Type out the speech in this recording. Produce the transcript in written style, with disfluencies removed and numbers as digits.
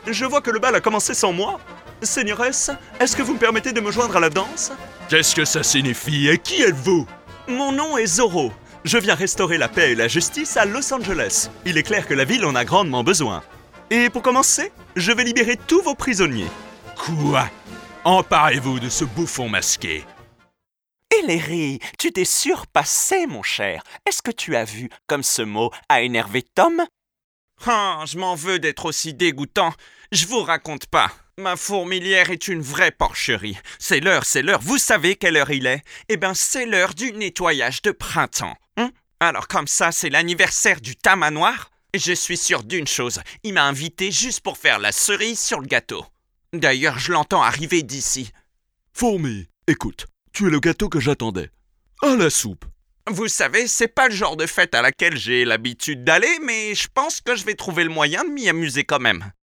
Je vois que le bal a commencé sans moi. Seigneuresse, est-ce que vous me permettez de me joindre à la danse? Qu'est-ce que ça signifie et qui êtes-vous? Mon nom est Zorro. Je viens restaurer la paix et la justice à Los Angeles. Il est clair que la ville en a grandement besoin. Et pour commencer, je vais libérer tous vos prisonniers. Quoi? Emparez-vous de ce bouffon masqué. Ellery, tu t'es surpassé, mon cher. Est-ce que tu as vu comme ce mot a énervé Tom? Ah, je m'en veux d'être aussi dégoûtant. Je vous raconte pas. Ma fourmilière est une vraie porcherie. C'est l'heure. Vous savez quelle heure il est? Eh bien, c'est l'heure du nettoyage de printemps. Alors comme ça, c'est l'anniversaire du tamanoir? Je suis sûr d'une chose. Il m'a invité juste pour faire la cerise sur le gâteau. D'ailleurs, je l'entends arriver d'ici. Fourmi, écoute, tu es le gâteau que j'attendais. À la soupe. Vous savez, c'est pas le genre de fête à laquelle j'ai l'habitude d'aller, mais je pense que je vais trouver le moyen de m'y amuser quand même.